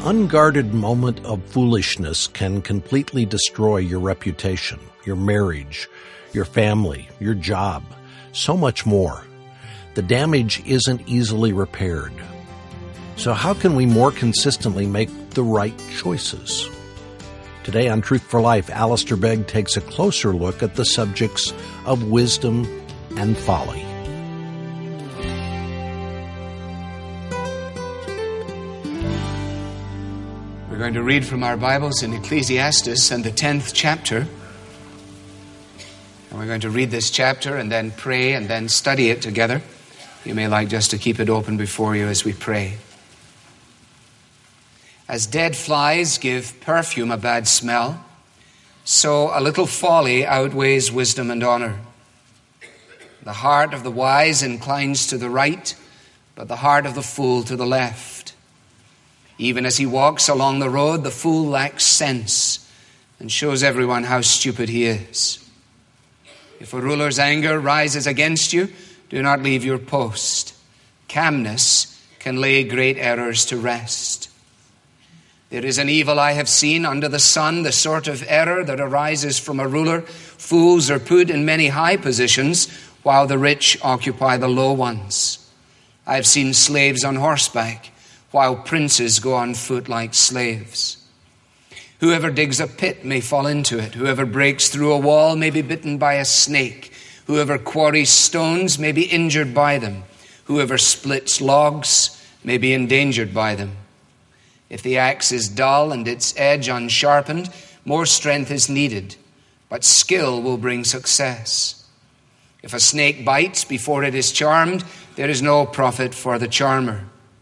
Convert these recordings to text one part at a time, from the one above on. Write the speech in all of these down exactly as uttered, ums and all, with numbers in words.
unguarded moment of foolishness can completely destroy your reputation, your marriage, your family, your job, so much more. The damage isn't easily repaired. So how can we more consistently make the right choices? Today on Truth for Life, Alistair Begg takes a closer look at the subjects of wisdom and folly. We're going to read from our Bibles in Ecclesiastes and the tenth chapter. And we're going to read this chapter and then pray and then study it together. You may like just to keep it open before you as we pray. As dead flies give perfume a bad smell, so a little folly outweighs wisdom and honor. The heart of the wise inclines to the right, but the heart of the fool to the left. Even as he walks along the road, the fool lacks sense and shows everyone how stupid he is. If a ruler's anger rises against you, do not leave your post. Calmness can lay great errors to rest. There is an evil I have seen under the sun, the sort of error that arises from a ruler. Fools are put in many high positions, while the rich occupy the low ones. I have seen slaves on horseback, while princes go on foot like slaves. Whoever digs a pit may fall into it. Whoever breaks through a wall may be bitten by a snake. Whoever quarries stones may be injured by them. Whoever splits logs may be endangered by them. If the axe is dull and its edge unsharpened, more strength is needed, but skill will bring success. If a snake bites before it is charmed, there is no profit for the charmer.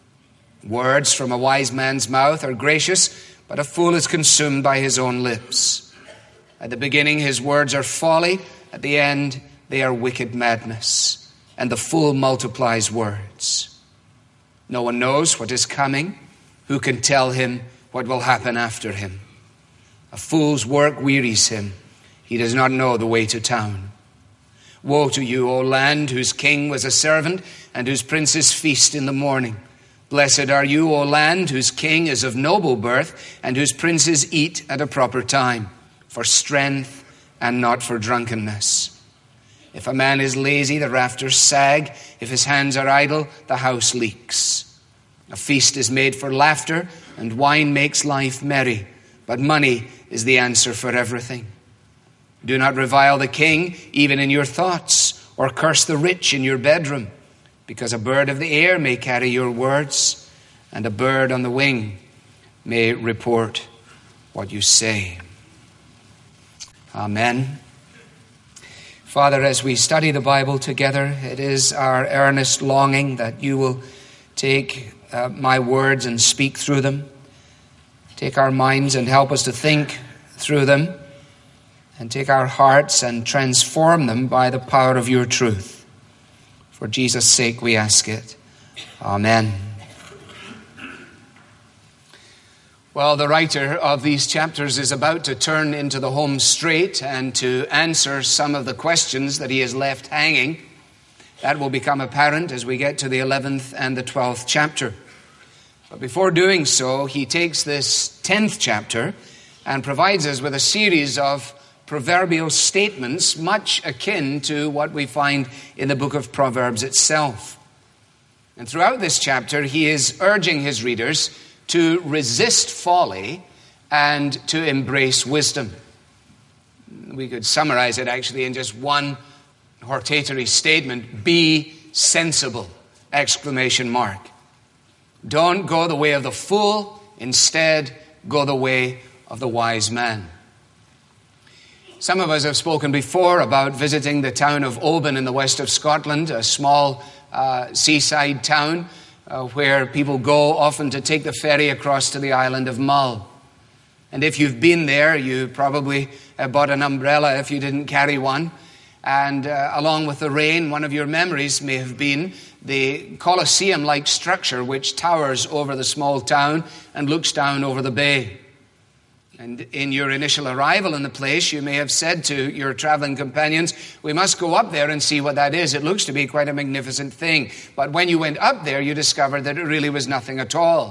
Words from a wise man's mouth are gracious, but a fool is consumed by his own lips. At the beginning his words are folly, at the end they are wicked madness, and the fool multiplies words. No one knows what is coming. Who can tell him what will happen after him? A fool's work wearies him. He does not know the way to town. Woe to you, O land, whose king was a servant and whose princes feast in the morning. Blessed are you, O land, whose king is of noble birth and whose princes eat at a proper time, for strength and not for drunkenness. If a man is lazy, the rafters sag. If his hands are idle, the house leaks. A feast is made for laughter, and wine makes life merry, but money is the answer for everything. Do not revile the king, even in your thoughts, or curse the rich in your bedroom, because a bird of the air may carry your words, and a bird on the wing may report what you say. Amen. Father, as we study the Bible together, it is our earnest longing that you will take uh, my words and speak through them. Take our minds and help us to think through them, and take our hearts and transform them by the power of your truth. For Jesus' sake we ask it. Amen. Well, the writer of these chapters is about to turn into the home straight and to answer some of the questions that he has left hanging. That will become apparent as we get to the eleventh and the twelfth chapter. But before doing so, he takes this tenth chapter and provides us with a series of proverbial statements much akin to what we find in the book of Proverbs itself. And throughout this chapter, he is urging his readers to resist folly and to embrace wisdom. We could summarize it actually in just one hortatory statement: be sensible! Exclamation mark. Don't go the way of the fool, instead go the way of the wise man. Some of us have spoken before about visiting the town of Oban in the west of Scotland, a small uh, seaside town uh, where people go often to take the ferry across to the island of Mull. And if you've been there, you probably uh, bought an umbrella if you didn't carry one. And uh, along with the rain, one of your memories may have been the Colosseum-like structure which towers over the small town and looks down over the bay. And in your initial arrival in the place, you may have said to your traveling companions, we must go up there and see what that is. It looks to be quite a magnificent thing. But when you went up there, you discovered that it really was nothing at all.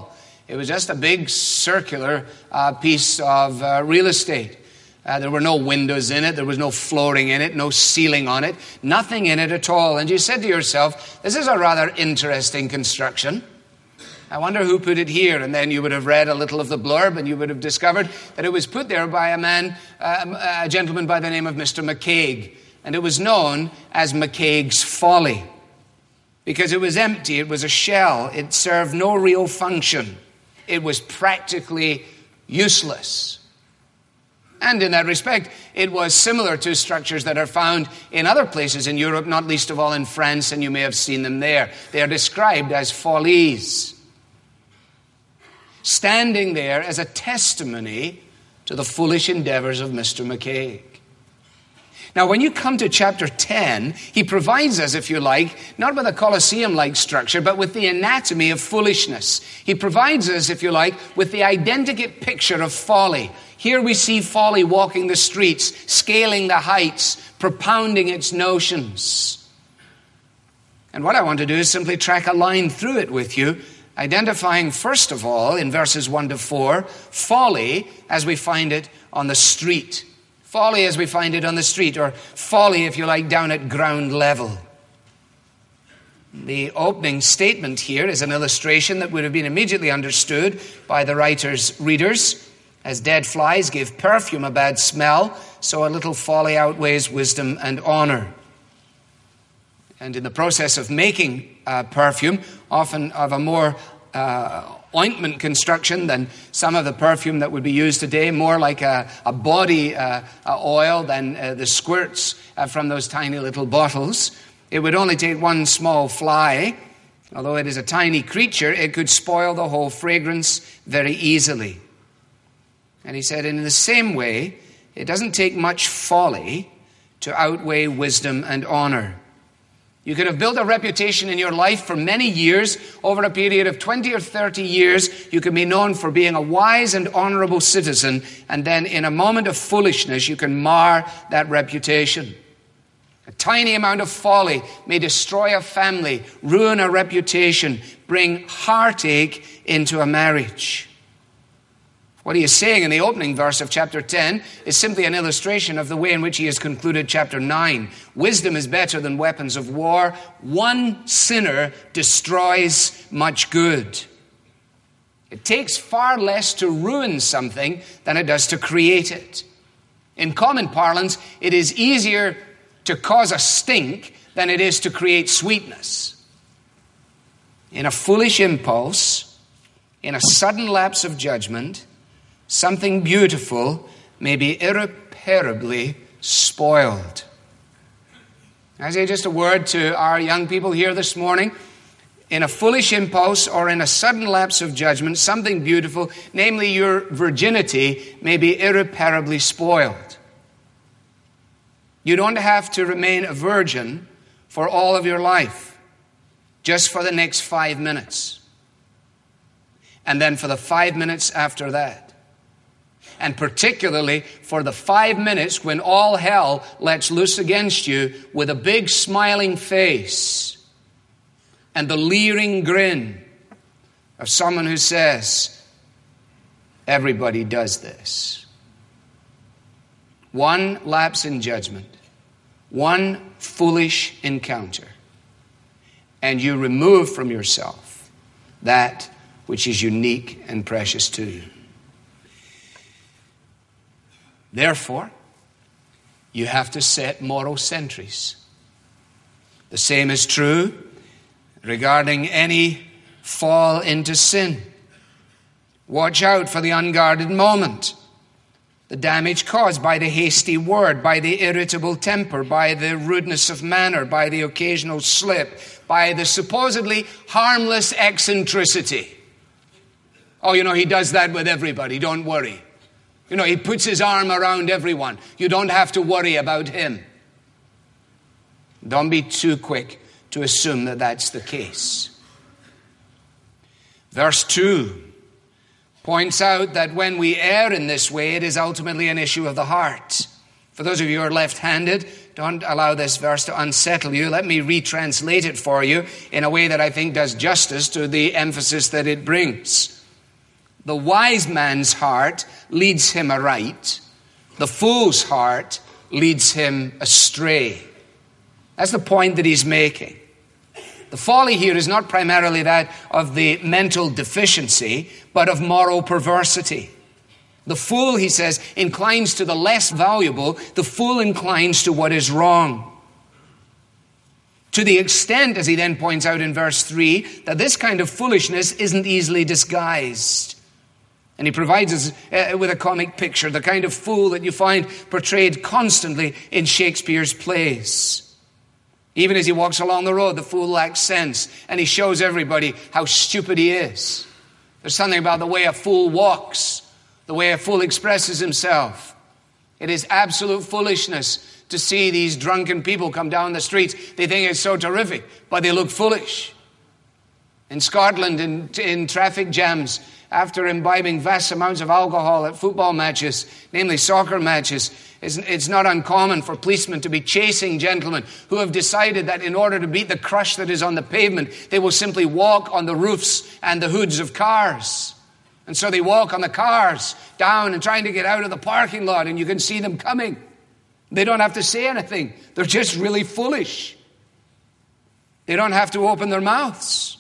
It was just a big circular uh, piece of uh, real estate. Uh, there were no windows in it. There was no flooring in it, no ceiling on it, nothing in it at all. And you said to yourself, this is a rather interesting construction. I wonder who put it here. And then you would have read a little of the blurb and you would have discovered that it was put there by a man, uh, a gentleman by the name of Mister McCaig. And it was known as McCaig's Folly because it was empty. It was a shell. It served no real function. It was practically useless. And in that respect, it was similar to structures that are found in other places in Europe, not least of all in France, and you may have seen them there. They are described as follies, standing there as a testimony to the foolish endeavors of Mister McCaig. Now, when you come to chapter ten, he provides us, if you like, not with a Colosseum-like structure, but with the anatomy of foolishness. He provides us, if you like, with the identikit picture of folly. Here we see folly walking the streets, scaling the heights, propounding its notions. And what I want to do is simply track a line through it with you, identifying, first of all, in verses one to four, folly as we find it on the street. Folly as we find it on the street, or folly, if you like, down at ground level. The opening statement here is an illustration that would have been immediately understood by the writer's readers. As dead flies give perfume a bad smell, so a little folly outweighs wisdom and honor. And in the process of making uh, perfume, often of a more uh, ointment construction than some of the perfume that would be used today, more like a, a body uh, uh, oil than uh, the squirts uh, from those tiny little bottles. It would only take one small fly. Although it is a tiny creature, it could spoil the whole fragrance very easily. And he said, in the same way, it doesn't take much folly to outweigh wisdom and honor. You could have built a reputation in your life for many years. Over a period of twenty or thirty years, you can be known for being a wise and honorable citizen. And then in a moment of foolishness, you can mar that reputation. A tiny amount of folly may destroy a family, ruin a reputation, bring heartache into a marriage. What he is saying in the opening verse of chapter ten is simply an illustration of the way in which he has concluded chapter nine. Wisdom is better than weapons of war. One sinner destroys much good. It takes far less to ruin something than it does to create it. In common parlance, it is easier to cause a stink than it is to create sweetness. In a foolish impulse, in a sudden lapse of judgment, something beautiful may be irreparably spoiled. I say just a word to our young people here this morning. In a foolish impulse or in a sudden lapse of judgment, something beautiful, namely your virginity, may be irreparably spoiled. You don't have to remain a virgin for all of your life, just for the next five minutes. And then for the five minutes after that. And particularly for the five minutes when all hell lets loose against you with a big smiling face and the leering grin of someone who says, everybody does this. One lapse in judgment, one foolish encounter, and you remove from yourself that which is unique and precious to you. Therefore, you have to set moral sentries. The same is true regarding any fall into sin. Watch out for the unguarded moment, the damage caused by the hasty word, by the irritable temper, by the rudeness of manner, by the occasional slip, by the supposedly harmless eccentricity. Oh, you know, he does that with everybody, don't worry. You know, he puts his arm around everyone. You don't have to worry about him. Don't be too quick to assume that that's the case. Verse two points out that when we err in this way, it is ultimately an issue of the heart. For those of you who are left-handed, don't allow this verse to unsettle you. Let me retranslate it for you in a way that I think does justice to the emphasis that it brings. The wise man's heart leads him aright. The fool's heart leads him astray. That's the point that he's making. The folly here is not primarily that of the mental deficiency, but of moral perversity. The fool, he says, inclines to the less valuable. The fool inclines to what is wrong. To the extent, as he then points out in verse three, that this kind of foolishness isn't easily disguised. And he provides us uh, with a comic picture, the kind of fool that you find portrayed constantly in Shakespeare's plays. Even as he walks along the road, the fool lacks sense, and he shows everybody how stupid he is. There's something about the way a fool walks, the way a fool expresses himself. It is absolute foolishness to see these drunken people come down the streets. They think it's so terrific, but they look foolish. In Scotland, in, in traffic jams, after imbibing vast amounts of alcohol at football matches, namely soccer matches, it's, it's not uncommon for policemen to be chasing gentlemen who have decided that in order to beat the crush that is on the pavement, they will simply walk on the roofs and the hoods of cars. And so they walk on the cars down and trying to get out of the parking lot, and you can see them coming. They don't have to say anything. They're just really foolish. They don't have to open their mouths.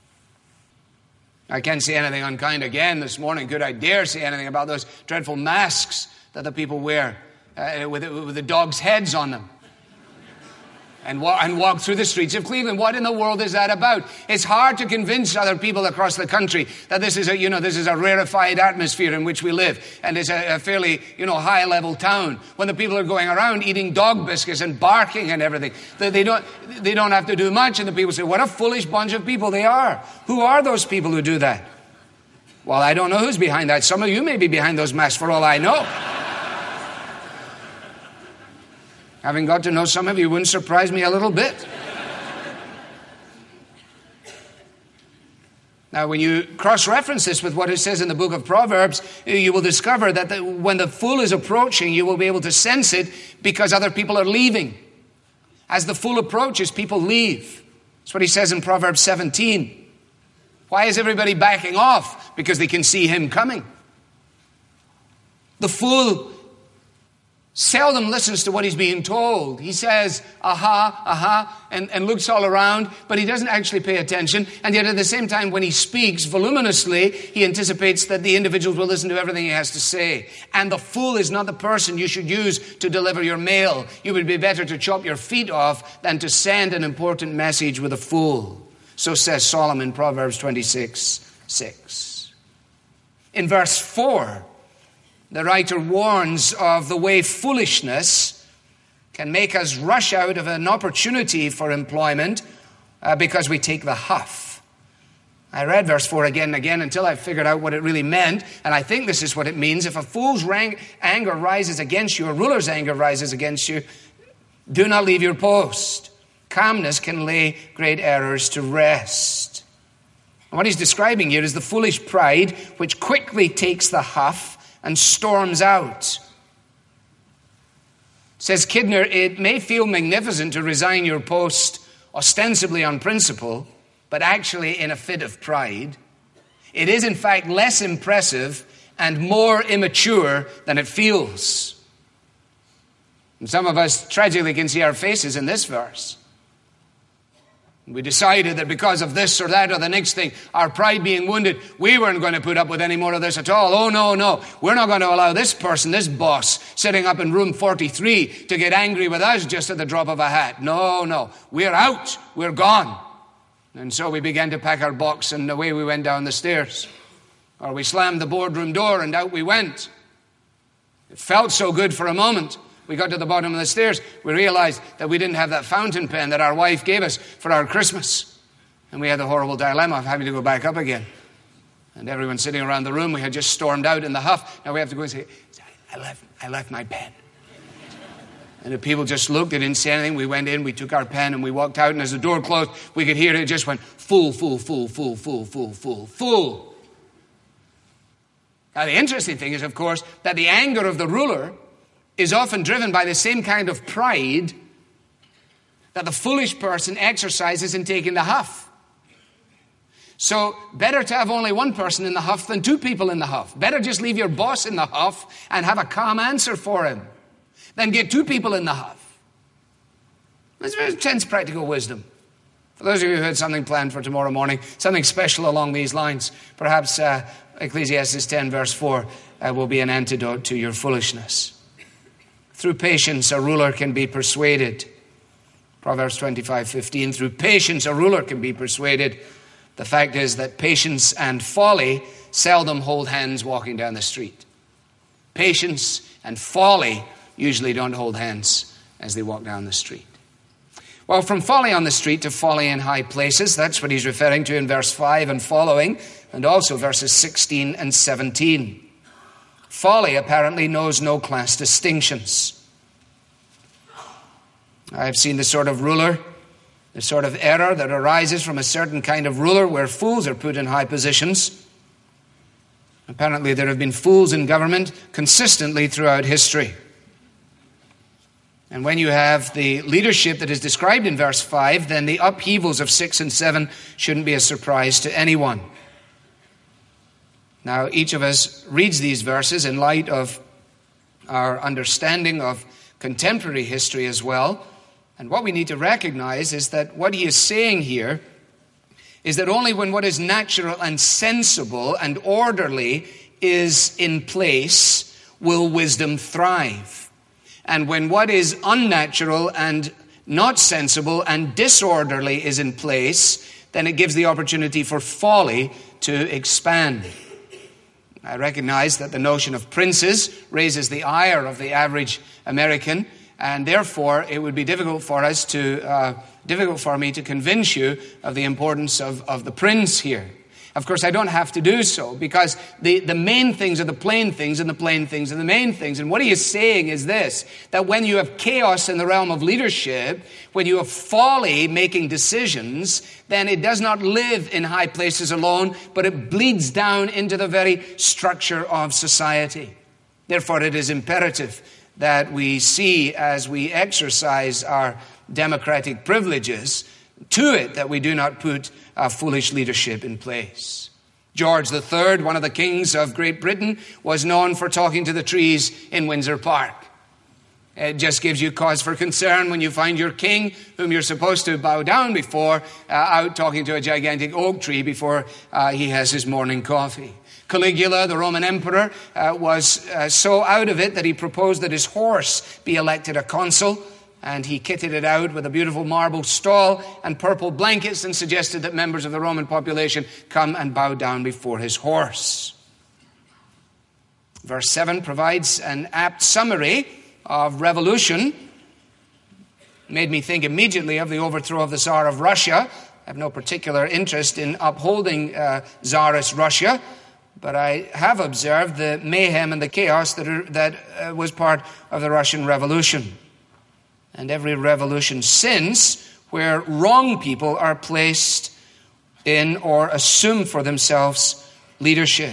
I can't say anything unkind again this morning. Could I dare say anything about those dreadful masks that the people wear uh, with, with the dogs' heads on them? And, wa- and walk through the streets of Cleveland. What in the world is that about? It's hard to convince other people across the country that this is a, you know, this is a rarefied atmosphere in which we live, and it's a, a fairly, you know, high-level town. When the people are going around eating dog biscuits and barking and everything, they, they don't, they don't have to do much, and the people say, "What a foolish bunch of people they are." Who are those people who do that? Well, I don't know who's behind that. Some of you may be behind those masks, for all I know. Having got to know some of you wouldn't surprise me a little bit. Now, when you cross-reference this with what it says in the book of Proverbs, you will discover that the, when the fool is approaching, you will be able to sense it because other people are leaving. As the fool approaches, people leave. That's what he says in Proverbs seventeen. Why is everybody backing off? Because they can see him coming. The fool seldom listens to what he's being told. He says, aha, aha, and, and looks all around, but he doesn't actually pay attention. And yet at the same time, when he speaks voluminously, he anticipates that the individuals will listen to everything he has to say. And the fool is not the person you should use to deliver your mail. You would be better to chop your feet off than to send an important message with a fool. So says Solomon, Proverbs twenty-six, six. In verse four, the writer warns of the way foolishness can make us rush out of an opportunity for employment uh, because we take the huff. I read verse four again and again until I figured out what it really meant, and I think this is what it means. If a fool's rang- anger rises against you, a ruler's anger rises against you, do not leave your post. Calmness can lay great errors to rest. And what he's describing here is the foolish pride which quickly takes the huff and storms out. Says Kidner, it may feel magnificent to resign your post ostensibly on principle, but actually in a fit of pride. It is in fact less impressive and more immature than it feels. And some of us tragically can see our faces in this verse. We decided that because of this or that or the next thing, our pride being wounded, we weren't going to put up with any more of this at all. Oh, no, no. We're not going to allow this person, this boss, sitting up in room forty-three to get angry with us just at the drop of a hat. No, no. We're out. We're gone. And so we began to pack our box, and away we went down the stairs. Or we slammed the boardroom door, and out we went. It felt so good for a moment. We got to the bottom of the stairs. We realized that we didn't have that fountain pen that our wife gave us for our Christmas. And we had the horrible dilemma of having to go back up again. And everyone sitting around the room, we had just stormed out in the huff. Now we have to go and say, I left, I left my pen. And the people just looked, they didn't say anything. We went in, we took our pen, and we walked out. And as the door closed, we could hear it. It just went, fool, fool, fool, fool, fool, fool, fool, fool. Now the interesting thing is, of course, that the anger of the ruler is often driven by the same kind of pride that the foolish person exercises in taking the huff. So better to have only one person in the huff than two people in the huff. Better just leave your boss in the huff and have a calm answer for him than get two people in the huff. That's very intense practical wisdom. For those of you who had something planned for tomorrow morning, something special along these lines, perhaps uh, Ecclesiastes ten verse four uh, will be an antidote to your foolishness. Through patience a ruler can be persuaded. Proverbs twenty-five fifteen, through patience a ruler can be persuaded. The fact is that patience and folly seldom hold hands walking down the street. Patience and folly usually don't hold hands as they walk down the street. Well, from folly on the street to folly in high places, that's what he's referring to in verse five and following, and also verses sixteen and seventeen. Folly apparently knows no class distinctions. I've seen the sort of ruler, the sort of error that arises from a certain kind of ruler where fools are put in high positions. Apparently there have been fools in government consistently throughout history. And when you have the leadership that is described in verse five, then the upheavals of six and seven shouldn't be a surprise to anyone. Now, each of us reads these verses in light of our understanding of contemporary history as well. And what we need to recognize is that what he is saying here is that only when what is natural and sensible and orderly is in place will wisdom thrive. And when what is unnatural and not sensible and disorderly is in place, then it gives the opportunity for folly to expand. I recognize that the notion of princes raises the ire of the average American, and therefore it would be difficult for us to, uh, difficult for me to convince you of the importance of, of the prince here. Of course, I don't have to do so, because the, the main things are the plain things, and the plain things are the main things. And what he is saying is this, that when you have chaos in the realm of leadership, when you have folly making decisions, then it does not live in high places alone, but it bleeds down into the very structure of society. Therefore, it is imperative that we see, as we exercise our democratic privileges, to it that we do not put uh, foolish leadership in place. George the Third, one of the kings of Great Britain, was known for talking to the trees in Windsor Park. It just gives you cause for concern when you find your king, whom you're supposed to bow down before, uh, out talking to a gigantic oak tree before uh, he has his morning coffee. Caligula, the Roman emperor, uh, was uh, so out of it that he proposed that his horse be elected a consul. And he kitted it out with a beautiful marble stall and purple blankets and suggested that members of the Roman population come and bow down before his horse. Verse seven provides an apt summary of revolution. Made me think immediately of the overthrow of the Tsar of Russia. I have no particular interest in upholding uh, Tsarist Russia, but I have observed the mayhem and the chaos that, are, that uh, was part of the Russian Revolution. And every revolution since, where wrong people are placed in or assume for themselves leadership.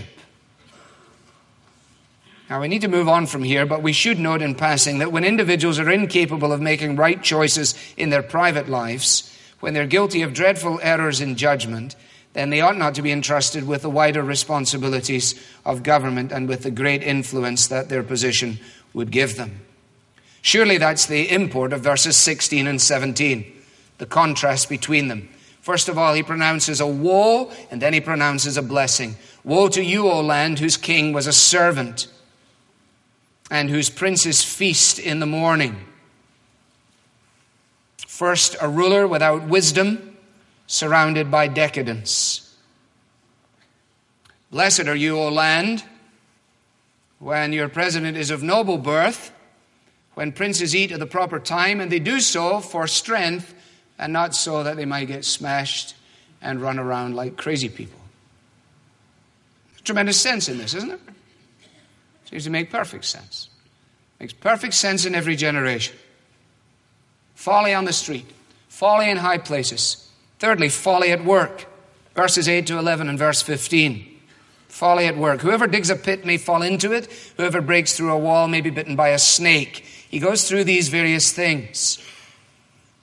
Now, we need to move on from here, but we should note in passing that when individuals are incapable of making right choices in their private lives, when they're guilty of dreadful errors in judgment, then they ought not to be entrusted with the wider responsibilities of government and with the great influence that their position would give them. Surely that's the import of verses sixteen and seventeen, the contrast between them. First of all, he pronounces a woe, and then he pronounces a blessing. Woe to you, O land, whose king was a servant, and whose princes feast in the morning. First, a ruler without wisdom, surrounded by decadence. Blessed are you, O land, when your president is of noble birth, when princes eat at the proper time, and they do so for strength and not so that they might get smashed and run around like crazy people. There's tremendous sense in this, isn't it? Seems to make perfect sense. Makes perfect sense in every generation. Folly on the street, folly in high places. Thirdly, folly at work. Verses eight to eleven and verse fifteen. Folly at work. Whoever digs a pit may fall into it. Whoever breaks through a wall may be bitten by a snake. He goes through these various things.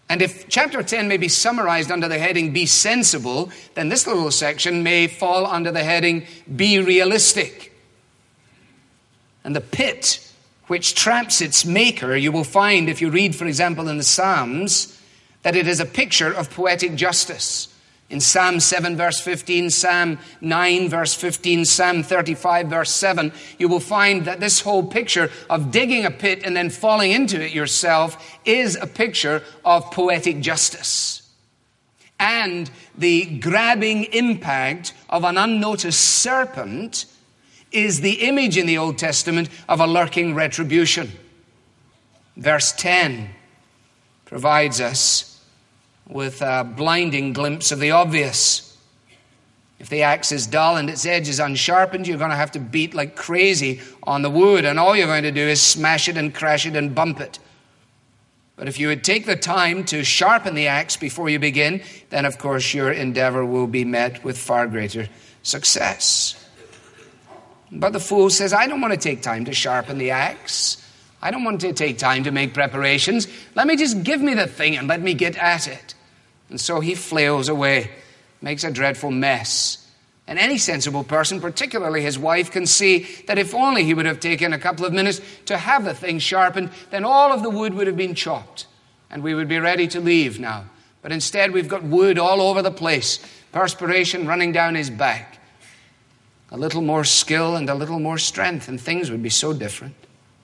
And if chapter ten may be summarized under the heading, be sensible, then this little section may fall under the heading, be realistic. And the pit which traps its maker, you will find if you read, for example, in the Psalms, that it is a picture of poetic justice. In Psalm seven, verse fifteen, Psalm nine, verse fifteen, Psalm thirty-five, verse seven, you will find that this whole picture of digging a pit and then falling into it yourself is a picture of poetic justice. And the grabbing impact of an unnoticed serpent is the image in the Old Testament of a lurking retribution. Verse ten provides us with a blinding glimpse of the obvious. If the axe is dull and its edge is unsharpened, you're going to have to beat like crazy on the wood, and all you're going to do is smash it and crash it and bump it. But if you would take the time to sharpen the axe before you begin, then of course your endeavor will be met with far greater success. But the fool says, I don't want to take time to sharpen the axe. I don't want to take time to make preparations. Let me just give me the thing and let me get at it. And so he flails away, makes a dreadful mess. And any sensible person, particularly his wife, can see that if only he would have taken a couple of minutes to have the thing sharpened, then all of the wood would have been chopped and we would be ready to leave now. But instead we've got wood all over the place, perspiration running down his back. A little more skill and a little more strength and things would be so different.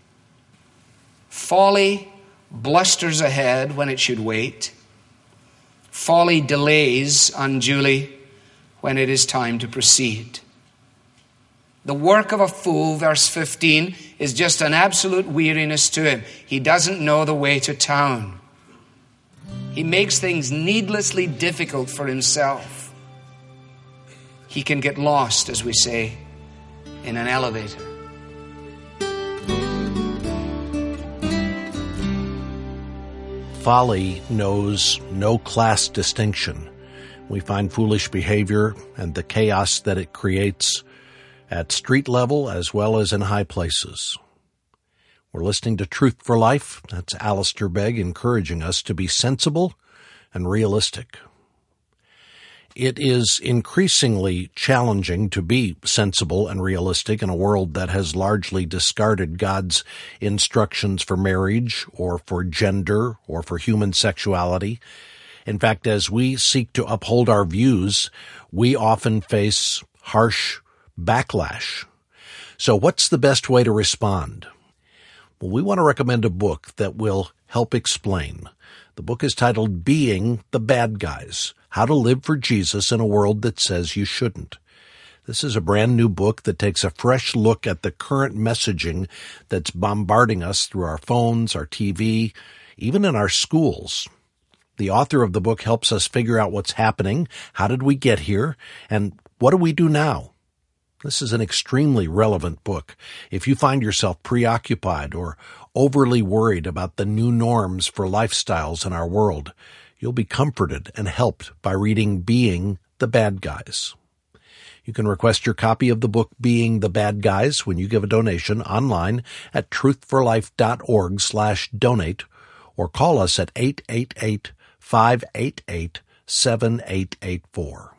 Folly blusters ahead when it should wait. Folly delays unduly when it is time to proceed. The work of a fool, verse fifteen, is just an absolute weariness to him. He doesn't know the way to town. He makes things needlessly difficult for himself. He can get lost, as we say, in an elevator. Folly knows no class distinction. We find foolish behavior and the chaos that it creates at street level as well as in high places. We're listening to Truth for Life. That's Alistair Begg encouraging us to be sensible and realistic. It is increasingly challenging to be sensible and realistic in a world that has largely discarded God's instructions for marriage or for gender or for human sexuality. In fact, as we seek to uphold our views, we often face harsh backlash. So what's the best way to respond? Well, we want to recommend a book that will help explain. The book is titled Being the Bad Guys: How to Live for Jesus in a World That Says You Shouldn't. This is a brand new book that takes a fresh look at the current messaging that's bombarding us through our phones, our T V, even in our schools. The author of the book helps us figure out what's happening, how did we get here, and what do we do now? This is an extremely relevant book. If you find yourself preoccupied or overly worried about the new norms for lifestyles in our world, you'll be comforted and helped by reading Being the Bad Guys. You can request your copy of the book Being the Bad Guys when you give a donation online at truthforlife.org slash donate or call us at eight eight eight, five eight eight, seven eight eight four.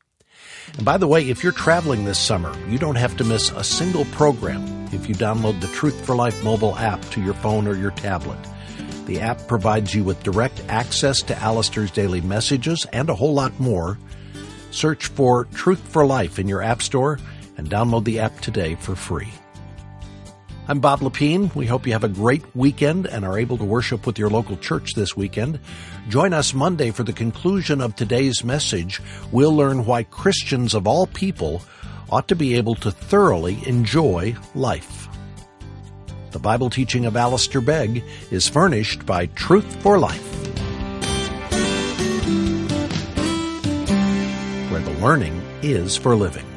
And by the way, if you're traveling this summer, you don't have to miss a single program if you download the Truth for Life mobile app to your phone or your tablet. The app provides you with direct access to Alistair's daily messages and a whole lot more. Search for Truth for Life in your app store and download the app today for free. I'm Bob Lepine. We hope you have a great weekend and are able to worship with your local church this weekend. Join us Monday for the conclusion of today's message. We'll learn why Christians of all people ought to be able to thoroughly enjoy life. The Bible teaching of Alistair Begg is furnished by Truth for Life, where the learning is for living.